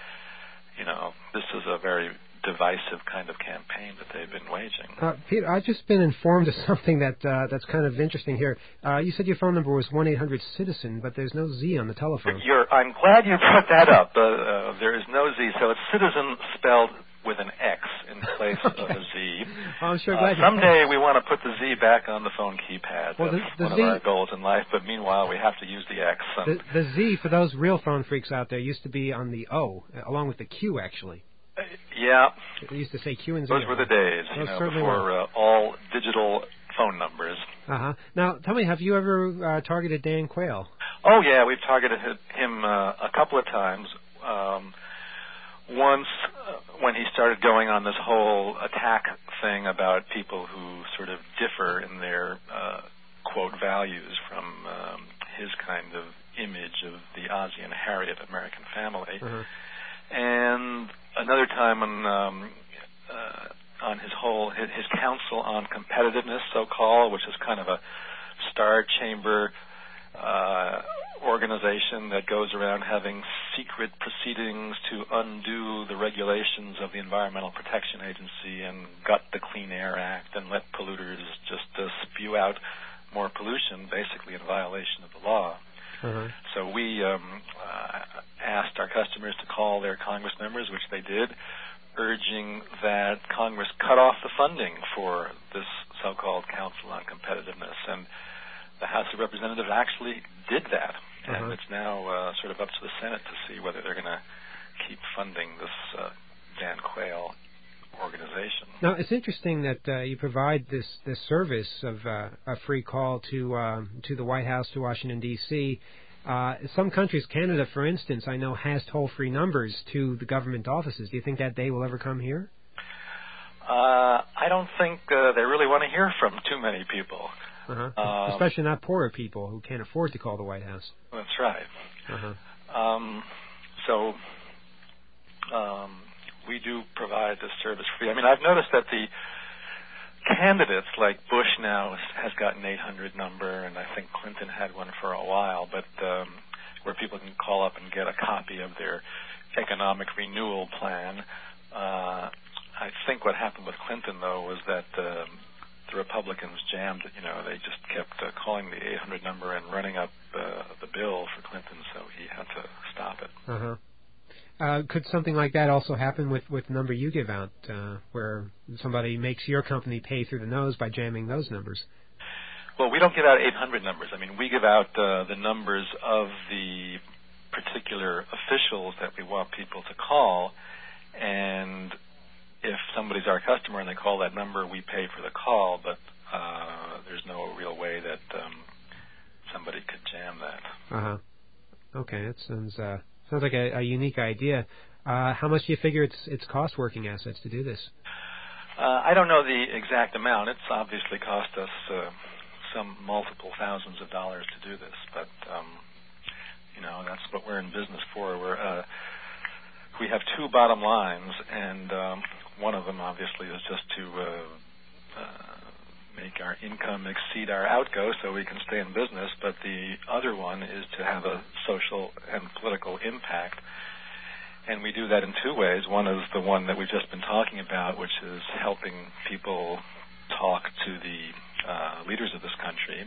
You know, this is a very divisive kind of campaign that they've been waging. Uh, Peter, I've just been informed of something that uh, that's kind of interesting here. Uh, you said your phone number was one eight hundred citizen, but there's no Z on the telephone. You're, I'm glad you brought that up. Uh, uh, there is no Z, so it's citizen spelled with an X in place okay. of a Z. Well, I'm sure uh, glad someday we want to put the Z back on the phone keypad. Well, That's the, the one Z, of our goals in life, but meanwhile we have to use the X. The, the Z, for those real phone freaks out there, used to be on the O, along with the Q, actually. Uh, yeah. They used to say Q and Z. Those were the days, you know, before uh, all digital phone numbers. Uh-huh. Now, tell me, have you ever uh, targeted Dan Quayle? Oh, yeah, we've targeted him uh, a couple of times. Um, once uh, when he started going on this whole attack thing about people who sort of differ in their, uh, quote, values from um, his kind of image of the Ozzie and Harriet American family. Uh-huh. And another time on um, uh, on his whole his, his council on competitiveness, so-called, which is kind of a star chamber uh, organization that goes around having secret proceedings to undo the regulations of the Environmental Protection Agency and gut the Clean Air Act and let polluters just uh, spew out more pollution, basically in violation of the law. Uh-huh. So we um, uh, asked our customers to call their Congress members, which they did. urging that Congress cut off the funding for this so-called Council on Competitiveness. And the House of Representatives actually did that. And uh-huh. it's now uh, sort of up to the Senate to see whether they're going to keep funding this uh, Dan Quayle organization. Now, it's interesting that uh, you provide this, this service of uh, a free call to um, to the White House, to Washington, D C Uh, some countries, Canada, for instance, I know has toll-free numbers to the government offices. Do you think that day will ever come here? Uh, I don't think uh, they really want to hear from too many people. Uh-huh. Um, Especially not poorer people who can't afford to call the White House. That's right. Uh-huh. Um, so um, we do provide this service free. I mean, I've noticed that the candidates, like Bush now has got an eight hundred number, and I think Clinton had one for a while, but um, where people can call up and get a copy of their economic renewal plan. Uh, I think what happened with Clinton, though, was that um, the Republicans jammed it. You know, they just kept uh, calling the eight hundred number and running up uh, the bill for Clinton, so he had to stop it. Uh-huh. Uh, could something like that also happen with, with the number you give out, uh, where somebody makes your company pay through the nose by jamming those numbers? Well, we don't give out eight hundred numbers. I mean, we give out uh, the numbers of the particular officials that we want people to call, and if somebody's our customer and they call that number, we pay for the call, but uh, there's no real way that um, somebody could jam that. Uh-huh. Okay, that sounds... Uh Sounds like a, a unique idea. Uh, how much do you figure it's it's cost working assets to do this? Uh, I don't know the exact amount. It's obviously cost us uh, some multiple thousands of dollars to do this, but um, you know that's what we're in business for. We're uh, we have two bottom lines, and um, one of them obviously is just to uh, uh, make our income exceed our outgo so we can stay in business, but the other one is to have a social and political impact. And we do that in two ways. One is the one that we've just been talking about, which is helping people talk to the uh, leaders of this country.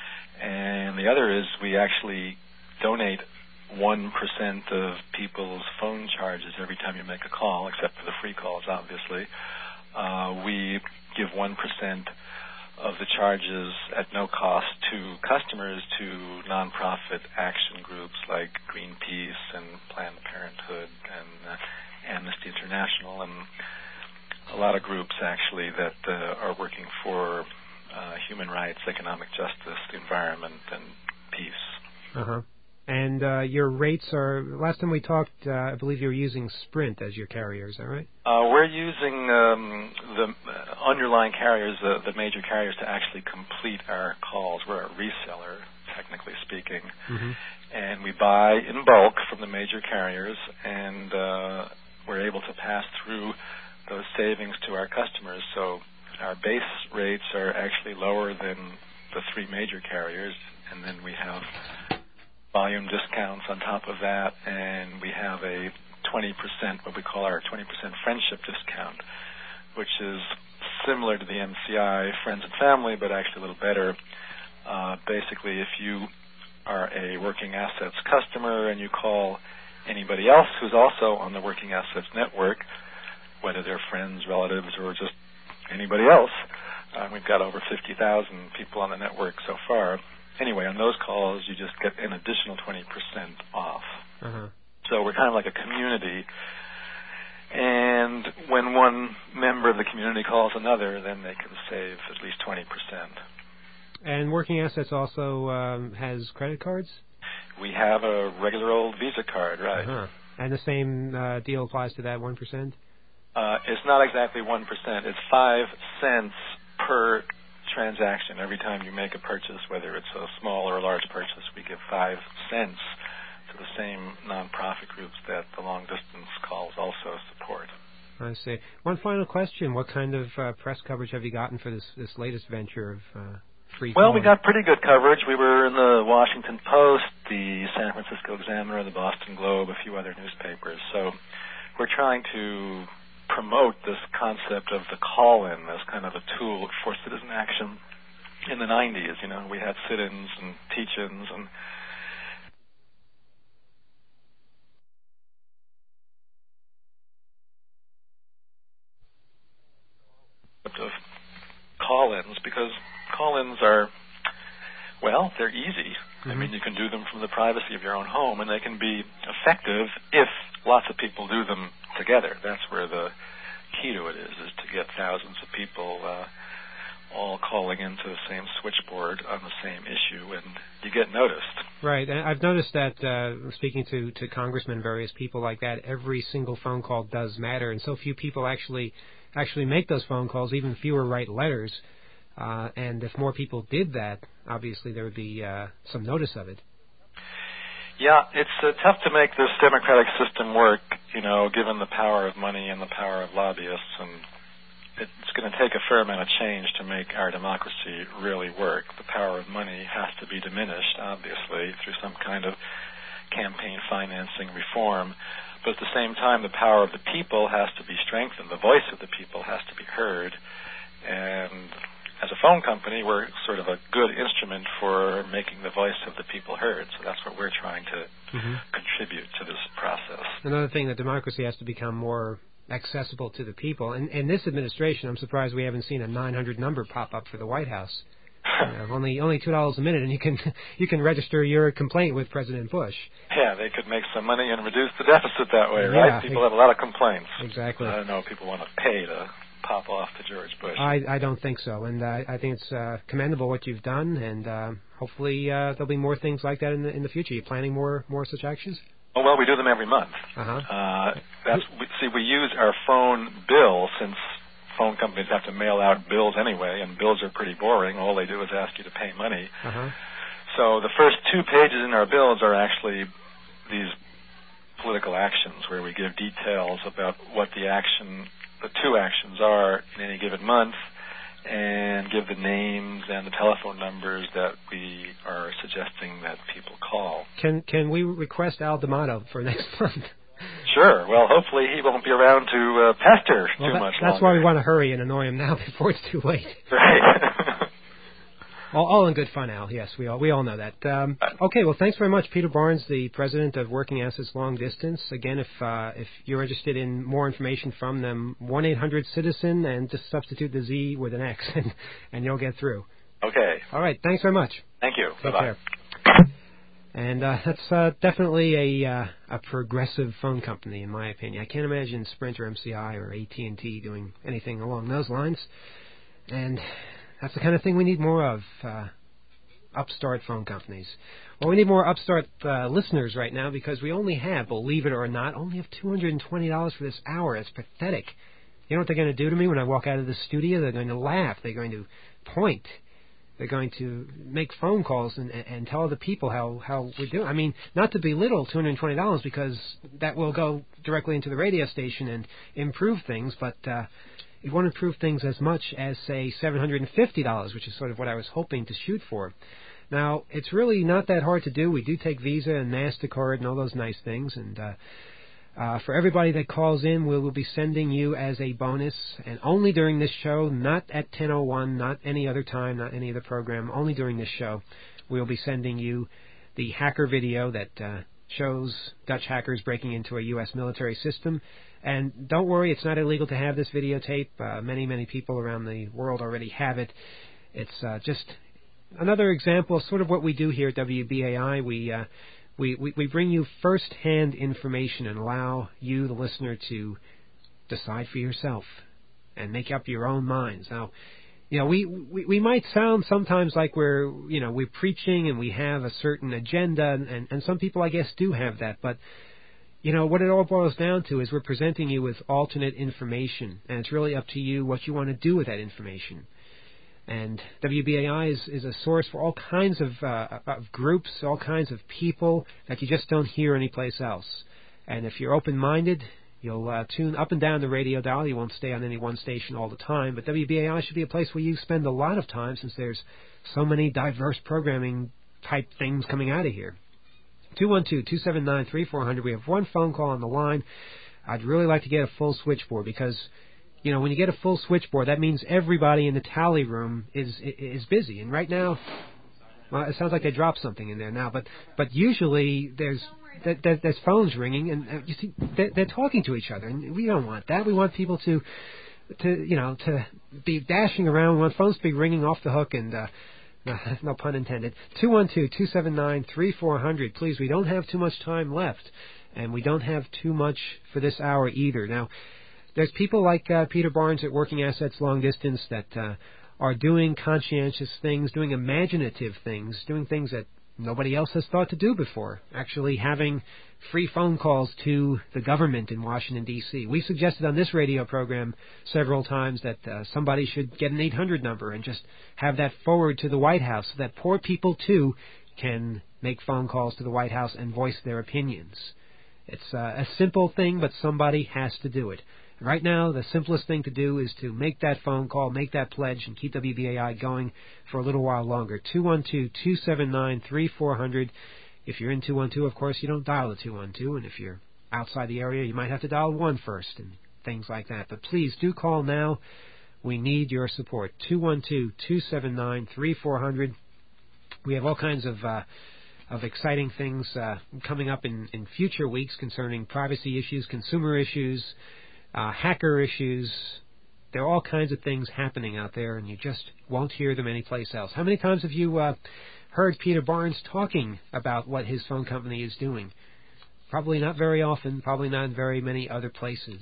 And the other is we actually donate one percent of people's phone charges every time you make a call, except for the free calls, obviously. Uh, we give one percent of the charges at no cost to customers to nonprofit action groups like Greenpeace and Planned Parenthood and uh, Amnesty International, and a lot of groups actually that uh, are working for uh, human rights, economic justice, the environment, and peace. Uh-huh. And uh, your rates are, last time we talked, uh, I believe you were using Sprint as your carrier, is that right? Uh, we're using um, the underlying carriers, uh, the major carriers, to actually complete our calls. We're a reseller, technically speaking. Mm-hmm. And we buy in bulk from the major carriers, and uh, we're able to pass through those savings to our customers. So our base rates are actually lower than the three major carriers, and then we have volume discounts on top of that, and we have a twenty percent, what we call our twenty percent friendship discount, which is similar to the M C I Friends and Family, but actually a little better. Uh, basically, if you are a Working Assets customer and you call anybody else who's also on the Working Assets network, whether they're friends, relatives, or just anybody else, uh, we've got over fifty thousand people on the network so far. Anyway, on those calls, you just get an additional twenty percent off. Uh-huh. So we're kind of like a community. And when one member of the community calls another, then they can save at least twenty percent. And Working Assets also um, has credit cards? We have a regular old Visa card, right. Uh-huh. And the same uh, deal applies to that one percent? Uh, it's not exactly one percent. It's five cents per transaction. Every time you make a purchase, whether it's a small or a large purchase, we give five cents to the same nonprofit groups that the long-distance calls also support. I see. One final question. What kind of uh, press coverage have you gotten for this, this latest venture of uh, free Well, calling? we got pretty good coverage. We were in the Washington Post, the San Francisco Examiner, the Boston Globe, a few other newspapers. So we're trying to promote this concept of the call-in as kind of a tool for citizen action. In the nineties, you know, we had sit-ins and teach-ins, and call-ins, because call-ins are, well, they're easy. Mm-hmm. I mean, you can do them from the privacy of your own home, and they can be effective if lots of people do them together. That's where the key to it is, is to get thousands of people uh, all calling into the same switchboard on the same issue, and you get noticed. Right, and I've noticed that uh, speaking to, to congressmen, various people like that, every single phone call does matter, and so few people actually actually make those phone calls, even fewer write letters, uh, and if more people did that, obviously there would be uh, some notice of it. Yeah, it's uh, tough to make this democratic system work, you know, given the power of money and the power of lobbyists, and it's going to take a fair amount of change to make our democracy really work. The power of money has to be diminished, obviously, through some kind of campaign financing reform. But at the same time, the power of the people has to be strengthened. The voice of the people has to be heard. And as a phone company, we're sort of a good instrument for making the voice of the people heard. So that's what we're trying to mm-hmm. contribute to this process. Another thing, that democracy has to become more accessible to the people. And in this administration, I'm surprised we haven't seen a nine hundred number pop up for the White House. You know, only only two dollars a minute, and you can you can register your complaint with President Bush. Yeah, they could make some money and reduce the deficit that way, yeah, right? People ex- have a lot of complaints. Exactly. I don't know if people want to pay to pop off to George Bush. I, I don't think so, and uh, I think it's uh, commendable what you've done, and uh, hopefully uh, there'll be more things like that in the in the future. Are you planning more more such actions? Oh, well, we do them every month. Uh-huh. Uh, that's we, see, we use our phone bill, since phone companies have to mail out bills anyway, and bills are pretty boring. All they do is ask you to pay money. Uh-huh. So the first two pages in our bills are actually these political actions, where we give details about what the action, the two actions are in any given month, and give the names and the telephone numbers that we are suggesting that people call. Can can we request Al D'Amato for next month? Sure. Well, hopefully he won't be around to uh, pester well, too that, much That's longer. why we want to hurry and annoy him now before it's too late. Right. all, all in good fun, Al. Yes, we all we all know that. Um, okay. Well, thanks very much, Peter Barnes, the president of Working Assets Long Distance. Again, if uh, if you're interested in more information from them, one eight hundred citizen, and just substitute the Z with an X, and, and you'll get through. Okay. All right. Thanks very much. Thank you. Take Bye-bye. care. And uh, that's uh, definitely a uh, a progressive phone company, in my opinion. I can't imagine Sprint or M C I or A T and T doing anything along those lines. And that's the kind of thing we need more of, uh, upstart phone companies. Well, we need more upstart uh, listeners right now, because we only have, believe it or not, only have two hundred twenty dollars for this hour. It's pathetic. You know what they're going to do to me when I walk out of the studio? They're going to laugh. They're going to point. They're going to make phone calls and, and tell the people how, how we're doing. I mean, not to belittle two hundred twenty dollars, because that will go directly into the radio station and improve things, but uh, it won't improve things as much as, say, seven hundred fifty dollars, which is sort of what I was hoping to shoot for. Now, it's really not that hard to do. We do take Visa and MasterCard and all those nice things, and uh, Uh, for everybody that calls in, we will be sending you as a bonus, and only during this show, not at ten oh one, not any other time, not any other program, only during this show, we'll be sending you the hacker video that uh, shows Dutch hackers breaking into a U S military system. And don't worry, it's not illegal to have this videotape. Uh, many, many people around the world already have it. It's uh, just another example of sort of what we do here at W B A I. We... Uh, We, we we bring you first-hand information and allow you, the listener, to decide for yourself and make up your own minds. Now, you know, we, we, we might sound sometimes like we're, you know, we're preaching and we have a certain agenda, and, and some people, I guess, do have that. But, you know, what it all boils down to is we're presenting you with alternate information, and it's really up to you what you want to do with that information. And W B A I is, is a source for all kinds of, uh, of groups, all kinds of people that you just don't hear anyplace else. And if you're open-minded, you'll uh, tune up and down the radio dial. You won't stay on any one station all the time. But W B A I should be a place where you spend a lot of time, since there's so many diverse programming type things coming out of here. two one two, two seven nine, three four zero zero. We have one phone call on the line. I'd really like to get a full switchboard, because, you know, when you get a full switchboard, that means everybody in the tally room is is busy. And right now, well, it sounds like they dropped something in there now. But but usually there's there, there's phones ringing, and uh, you see they're, they're talking to each other, and we don't want that. We want people to to you know to be dashing around. We want phones to be ringing off the hook, and uh, no, no pun intended. two one two, two seven nine, three four zero zero. Please, we don't have too much time left, and we don't have too much for this hour either. Now, there's people like uh, Peter Barnes at Working Assets Long Distance that uh, are doing conscientious things, doing imaginative things, doing things that nobody else has thought to do before, actually having free phone calls to the government in Washington, D C We suggested on this radio program several times that uh, somebody should get an eight hundred number and just have that forward to the White House so that poor people, too, can make phone calls to the White House and voice their opinions. It's uh, a simple thing, but somebody has to do it. Right now, the simplest thing to do is to make that phone call, make that pledge, and keep W B A I going for a little while longer. two one two, two seven nine, three four zero zero. If you're in two one two, of course, you don't dial the two one two, and if you're outside the area, you might have to dial one first and things like that. But please do call now. We need your support. two one two, two seven nine, three four zero zero. We have all kinds of uh, of exciting things uh, coming up in, in future weeks concerning privacy issues, consumer issues, Uh, hacker issues. There are all kinds of things happening out there, and you just won't hear them anyplace else. How many times have you uh, heard Peter Barnes talking about what his phone company is doing? Probably not very often, probably not in very many other places.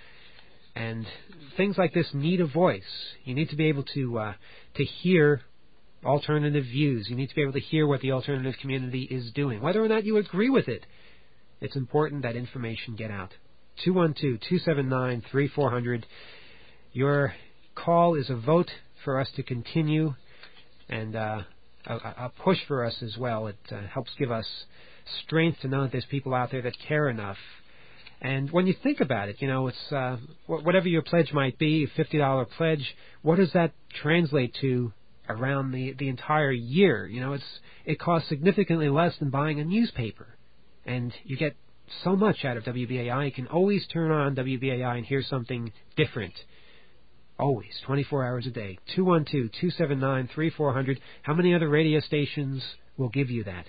And things like this need a voice. You need to be able to uh, to hear alternative views. You need to be able to hear what the alternative community is doing. Whether or not you agree with it, it's important that information get out. two one two, two seven nine, three four zero zero. Your call is a vote for us to continue, and uh, a, a push for us as well. It uh, helps give us strength to know that there's people out there that care enough. And when you think about it, you know, it's uh, whatever your pledge might be, a fifty dollars pledge, what does that translate to around the, the entire year? You know, it's it costs significantly less than buying a newspaper. And you get so much out of W B A I. You can always turn on W B A I and hear something different. Always, twenty-four hours a day. two one two, two seven nine, three four zero zero. How many other radio stations will give you that?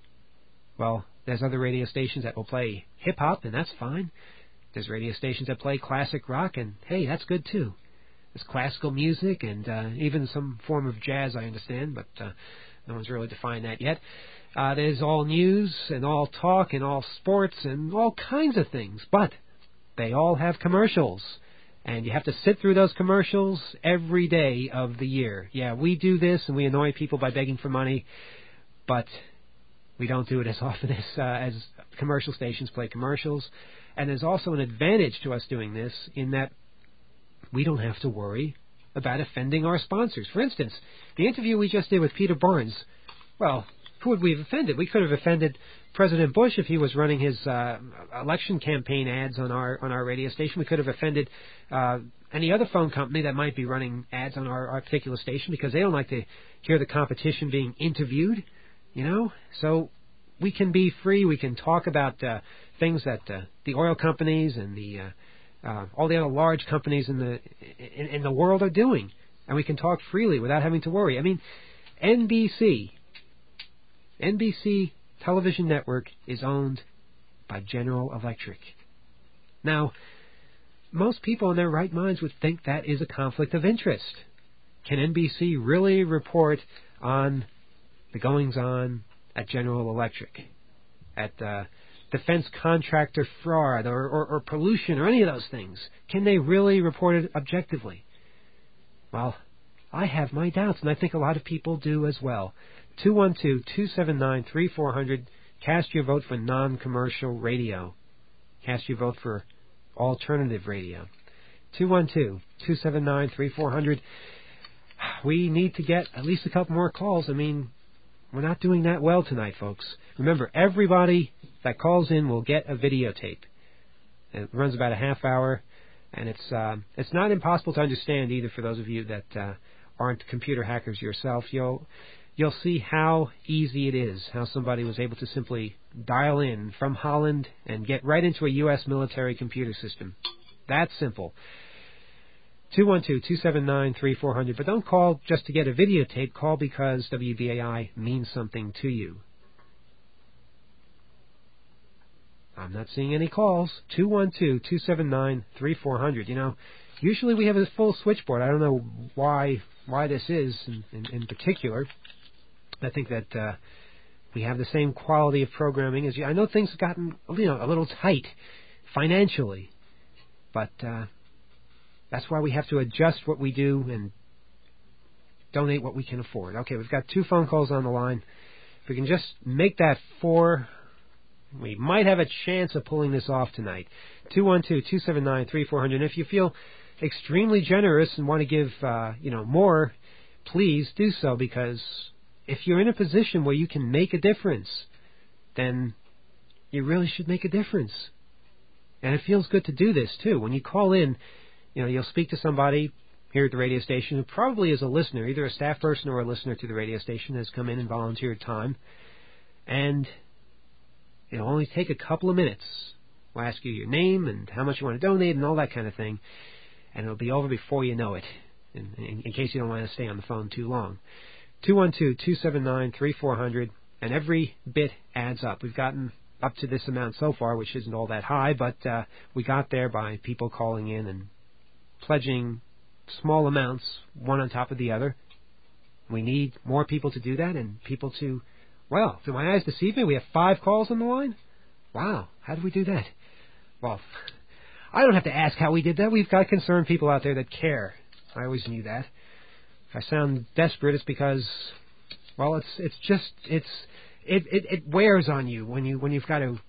Well, there's other radio stations that will play hip-hop, and that's fine. There's radio stations that play classic rock, and hey, that's good too. There's classical music and uh, even some form of jazz, I understand, but uh, no one's really defined that yet. Uh, there's all news and all talk and all sports and all kinds of things, but they all have commercials. And you have to sit through those commercials every day of the year. Yeah, we do this and we annoy people by begging for money, but we don't do it as often as, uh, as commercial stations play commercials. And there's also an advantage to us doing this in that we don't have to worry about offending our sponsors. For instance, the interview we just did with Peter Barnes, well, who would we have offended? We could have offended President Bush if he was running his uh, election campaign ads on our on our radio station. We could have offended uh, any other phone company that might be running ads on our, our particular station because they don't like to hear the competition being interviewed, you know. So we can be free. We can talk about uh, things that uh, the oil companies and the uh, uh, all the other large companies in the in, in the world are doing, and we can talk freely without having to worry. I mean, N B C. N B C Television Network is owned by General Electric. Now, most people in their right minds would think that is a conflict of interest. Can N B C really report on the goings-on at General Electric, at uh, defense contractor fraud or, or, or pollution or any of those things? Can they really report it objectively? Well, I have my doubts, and I think a lot of people do as well. two one two, two seven nine, three four zero zero. Cast your vote for non-commercial radio. Cast your vote for alternative radio. two one two, two seven nine, three four zero zero. We need to get at least a couple more calls. I mean, we're not doing that well tonight, folks. Remember, everybody that calls in will get a videotape. It runs about a half hour, and it's uh, it's not impossible to understand either for those of you that uh, aren't computer hackers yourself. You'll You'll see how easy it is, how somebody was able to simply dial in from Holland and get right into a U S military computer system. That's simple. two one two, two seven nine, three four zero zero. But don't call just to get a videotape. Call because W B A I means something to you. I'm not seeing any calls. two one two, two seven nine, three four zero zero. You know, usually we have a full switchboard. I don't know why why this is in, in, in particular. I think that uh, we have the same quality of programming as you. I know things have gotten, you know, a little tight financially, but uh, that's why we have to adjust what we do and donate what we can afford. Okay, we've got two phone calls on the line. If we can just make that four, we might have a chance of pulling this off tonight. two one two, two seven nine, three four zero zero. And if you feel extremely generous and want to give, uh, you know, more, please do so, because if you're in a position where you can make a difference, then you really should make a difference. And it feels good to do this, too. When you call in, you know, you'll speak to somebody here at the radio station who probably is a listener, either a staff person or a listener to the radio station, has come in and volunteered time. And it'll only take a couple of minutes. We'll ask you your name and how much you want to donate and all that kind of thing. And it'll be over before you know it, in, in, in case you don't want to stay on the phone too long. two one two, two seven nine, three four zero zero, and every bit adds up. We've gotten up to this amount so far, which isn't all that high, but uh, we got there by people calling in and pledging small amounts, one on top of the other. We need more people to do that, and people to, well, do my eyes deceive me? We have five calls on the line? Wow, how did we do that? Well, I don't have to ask how we did that. We've got concerned people out there that care. I always knew that. If I sound desperate, it's because, well, it's it's just, it's it, it, it wears on you when, you when you've got to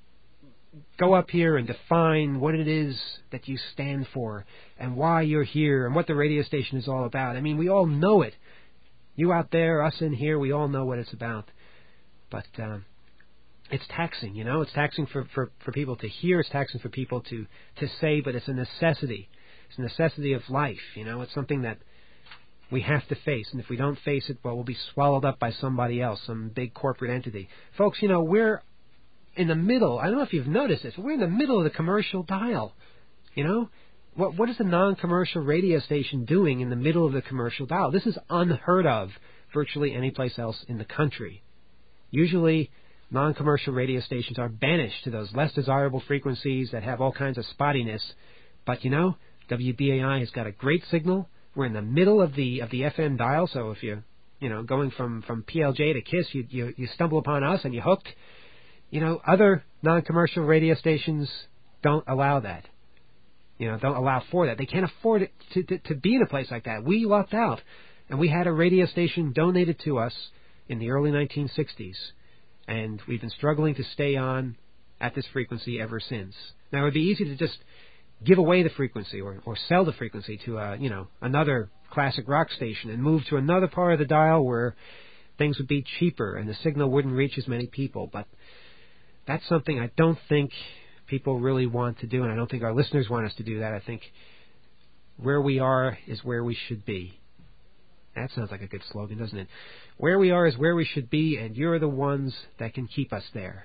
go up here and define what it is that you stand for and why you're here and what the radio station is all about. I mean, we all know it. You out there, us in here, we all know what it's about. But um, it's taxing, you know. It's taxing for, for, for people to hear. It's taxing for people to, to say, but it's a necessity. It's a necessity of life, you know. It's something that we have to face. And if we don't face it, well, we'll be swallowed up by somebody else, some big corporate entity. Folks, you know, we're in the middle. I don't know if you've noticed this, but we're in the middle of the commercial dial. You know, what what is a non-commercial radio station doing in the middle of the commercial dial? This is unheard of virtually any place else in the country. Usually, non-commercial radio stations are banished to those less desirable frequencies that have all kinds of spottiness. But you know, W B A I has got a great signal. We're in the middle of the of the F M dial, so if you're, you know, going from, from P L J to KISS, you, you you stumble upon us and you're hooked. You know, other non-commercial radio stations don't allow that. You know, don't allow for that. They can't afford it to, to, to be in a place like that. We lucked out, and we had a radio station donated to us in the early nineteen sixties, and we've been struggling to stay on at this frequency ever since. Now, it would be easy to just give away the frequency or, or sell the frequency to, a, you know, another classic rock station and move to another part of the dial where things would be cheaper and the signal wouldn't reach as many people, but that's something I don't think people really want to do, and I don't think our listeners want us to do that. I think where we are is where we should be. That sounds like a good slogan, doesn't it? Where we are is where we should be, and you're the ones that can keep us there.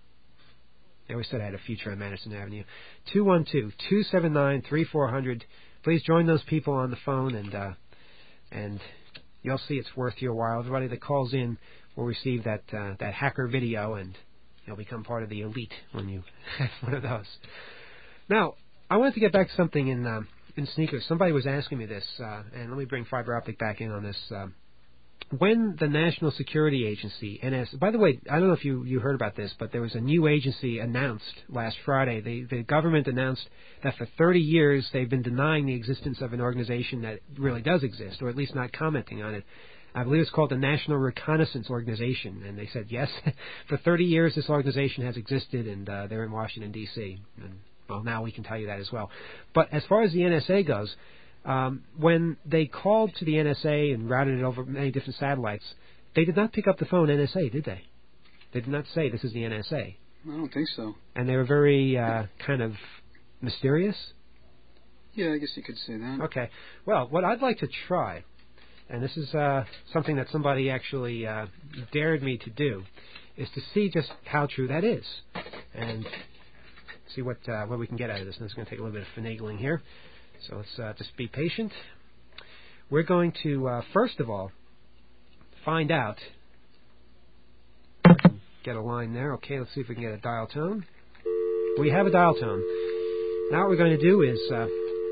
I always said I had a future on Madison Avenue. two one two, two seven nine, three four zero zero. Please join those people on the phone, and uh, and you'll see it's worth your while. Everybody that calls in will receive that uh, that hacker video, and you'll become part of the elite when you have one of those. Now, I wanted to get back to something in um, in sneakers. Somebody was asking me this, uh, and let me bring Fiber Optic back in on this. Um, when the National Security Agency, N S, by the way, I don't know if you, you heard about this, but there was a new agency announced last Friday. The, the government announced that for thirty years they've been denying the existence of an organization that really does exist, or at least not commenting on it. I believe it's called the National Reconnaissance Organization, and they said, yes, for thirty years this organization has existed, and uh, they're in Washington, D C And, well, now we can tell you that as well. But as far as the N S A goes, um, when they called to the N S A and routed it over many different satellites, they did not pick up the phone N S A, did they? They did not say this is the N S A. I don't think so. And they were very uh, kind of mysterious? Yeah, I guess you could say that. Okay. Well, what I'd like to try, and this is uh, something that somebody actually uh, dared me to do, is to see just how true that is, and see what uh, what we can get out of this. And it's going to take a little bit of finagling here, so let's uh, just be patient. We're going to, uh, first of all, find out. Get a line there. Okay, let's see if we can get a dial tone. We have a dial tone. Now what we're going to do is uh,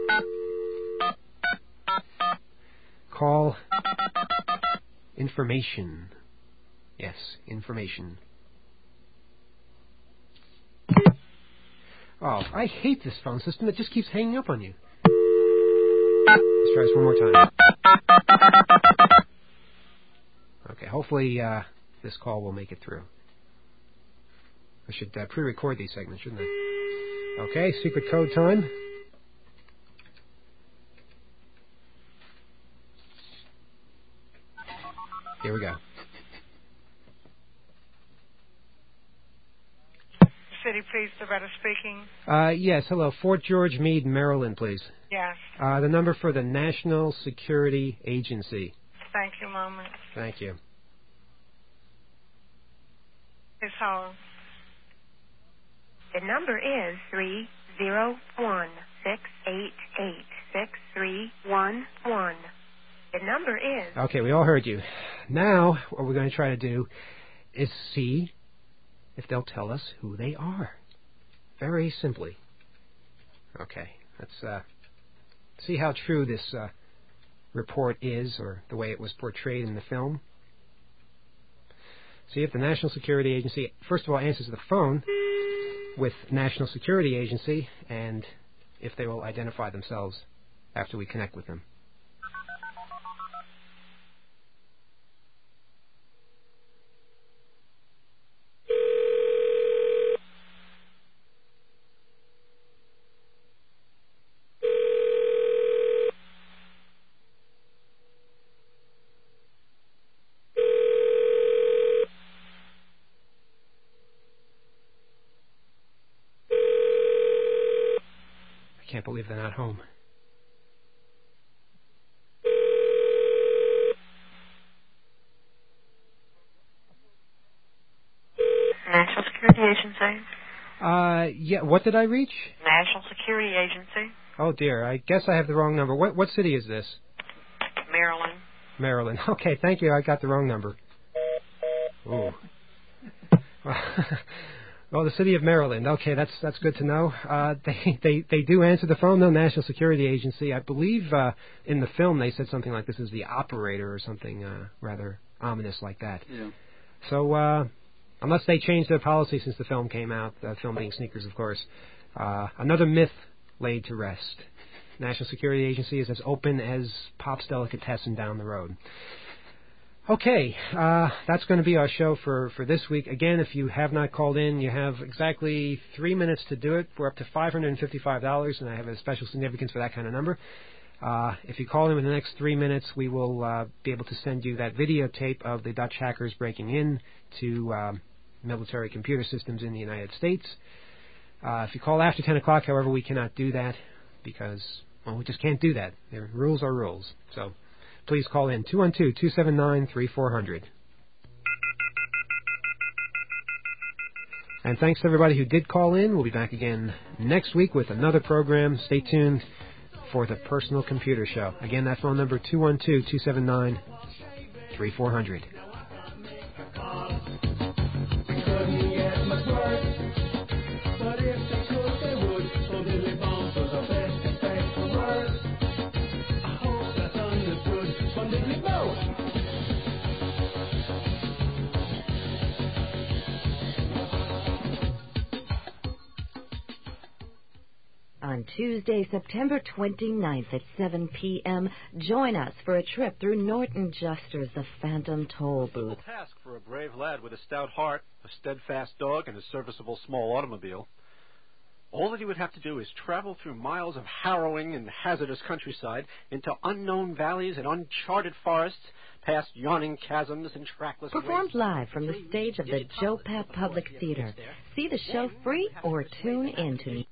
call information. Yes, information. Oh, I hate this phone system. It just keeps hanging up on you. Let's try this one more time. Okay, hopefully uh, this call will make it through. I should uh, pre-record these segments, shouldn't I? Okay, secret code time. Here we go. City Police, Loretta speaking. Uh, yes, hello. Fort George Meade, Maryland, please. Yes. Uh, the number for the National Security Agency. Thank you, moment. Thank you. It's home. The number is three zero one, six eight eight, six three one one. The number is... Okay, we all heard you. Now, what we're going to try to do is see if they'll tell us who they are. Very simply. Okay, let's uh, see how true this uh, report is, or the way it was portrayed in the film. See if the National Security Agency, first of all, answers the phone with National Security Agency, and if they will identify themselves after we connect with them. I can't believe they're not home. National Security Agency. Uh, yeah, what did I reach? National Security Agency. Oh dear, I guess I have the wrong number. What what city is this? Maryland. Maryland. Okay, thank you. I got the wrong number. Ooh. Well, the city of Maryland. Okay, that's that's good to know. Uh, they they they do answer the phone, though. National Security Agency. I believe uh, in the film they said something like this is the operator or something uh, rather ominous like that. Yeah. So uh, unless they changed their policy since the film came out, the film being Sneakers, of course, uh, another myth laid to rest. National Security Agency is as open as Pop's Delicatessen down the road. Okay, uh, that's going to be our show for, for this week. Again, if you have not called in, you have exactly three minutes to do it. We're up to five hundred fifty-five dollars, and I have a special significance for that kind of number. Uh, if you call in in the next three minutes, we will uh, be able to send you that videotape of the Dutch hackers breaking in to um, military computer systems in the United States. Uh, if you call after ten o'clock, however, we cannot do that because, well, we just can't do that. The rules are rules. So please call in two one two, two seven nine, three four zero zero. And thanks to everybody who did call in. We'll be back again next week with another program. Stay tuned for the Personal Computer Show. Again, that phone number, two one two, two seven nine, three four zero zero. On Tuesday, September twenty-ninth at seven p.m., join us for a trip through Norton Juster's The Phantom Toll Booth. A task for a brave lad with a stout heart, a steadfast dog, and a serviceable small automobile. All that he would have to do is travel through miles of harrowing and hazardous countryside, into unknown valleys and uncharted forests, past yawning chasms and trackless Performed live from the stage of the Joe Papp Public Theater. See the show free or tune in to